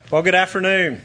Well, good afternoon.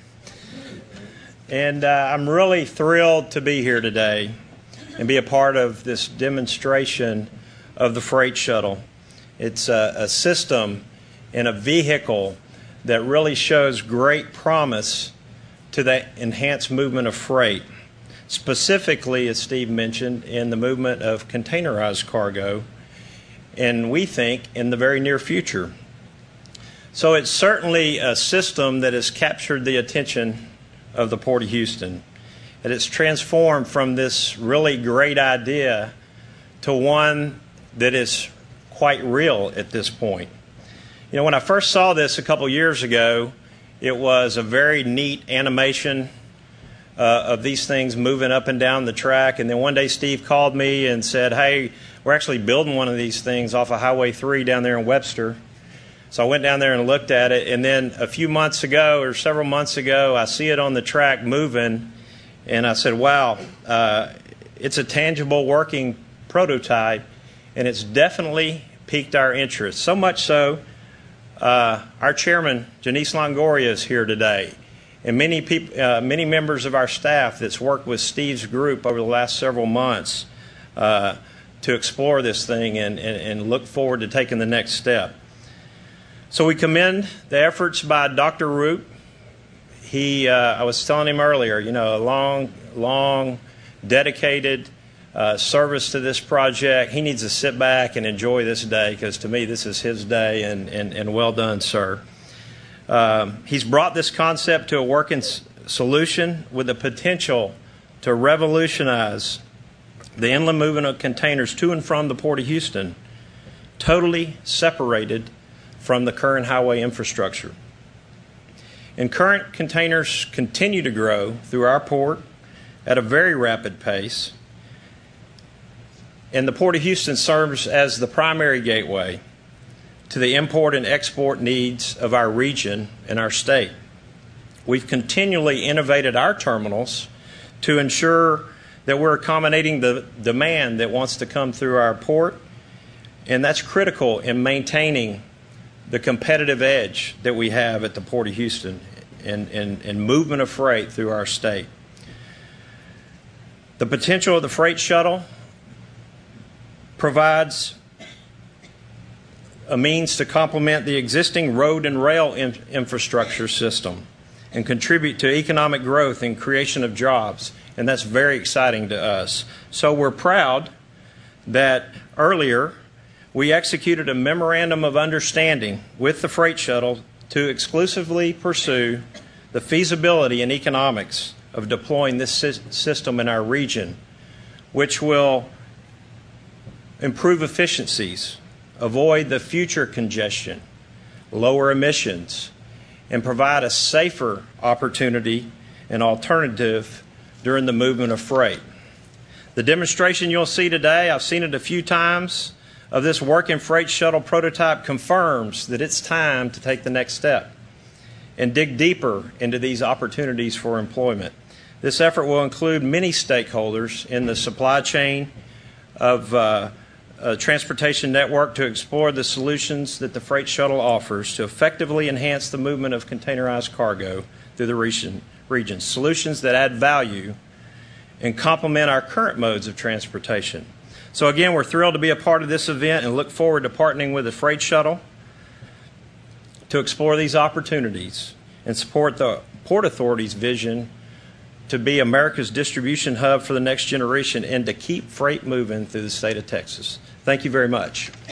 And I'm really thrilled to be here today and be a part of this demonstration of the freight shuttle. It's a system and a vehicle that really shows great promise to the enhanced movement of freight, specifically, as Steve mentioned, in the movement of containerized cargo, and we think in the very near future. So it's certainly a system that has captured the attention of the Port of Houston, and it's transformed from this really great idea to one that is quite real at this point. You know, when I first saw this a couple years ago, it was a very neat animation of these things moving up and down the track, and then one day Steve called me and said, "Hey, we're actually building one of these things off of Highway 3 down there in Webster." So I went down there and looked at it, and then a few months ago, or several months ago, I see it on the track moving, and I said, wow, it's a tangible working prototype, and it's definitely piqued our interest. So much so, our chairman, Janice Longoria, is here today, and many members of our staff that's worked with Steve's group over the last several months to explore this thing and look forward to taking the next step. So we commend the efforts by Dr. Root. I was telling him earlier, you know, a long, dedicated service to this project. He needs to sit back and enjoy this day, because to me this is his day, and well done, sir. He's brought this concept to a working solution with the potential to revolutionize the inland movement of containers to and from the Port of Houston, totally separated from the current highway infrastructure. And current containers continue to grow through our port at a very rapid pace, and the Port of Houston serves as the primary gateway to the import and export needs of our region and our state. We've continually innovated our terminals to ensure that we're accommodating the demand that wants to come through our port, and that's critical in maintaining the competitive edge that we have at the Port of Houston and movement of freight through our state. The potential of the freight shuttle provides a means to complement the existing road and rail infrastructure system and contribute to economic growth and creation of jobs, and that's very exciting to us. So we're proud that earlier we executed a memorandum of understanding with the freight shuttle to exclusively pursue the feasibility and economics of deploying this system in our region, which will improve efficiencies, avoid the future congestion, lower emissions, and provide a safer opportunity and alternative during the movement of freight. The demonstration you'll see today, I've seen it a few times, of this working freight shuttle prototype confirms that it's time to take the next step and dig deeper into these opportunities for employment. This effort will include many stakeholders in the supply chain of a transportation network to explore the solutions that the freight shuttle offers to effectively enhance the movement of containerized cargo through the region, solutions that add value and complement our current modes of transportation. So again, we're thrilled to be a part of this event and look forward to partnering with the freight shuttle to explore these opportunities and support the Port Authority's vision to be America's distribution hub for the next generation and to keep freight moving through the state of Texas. Thank you very much.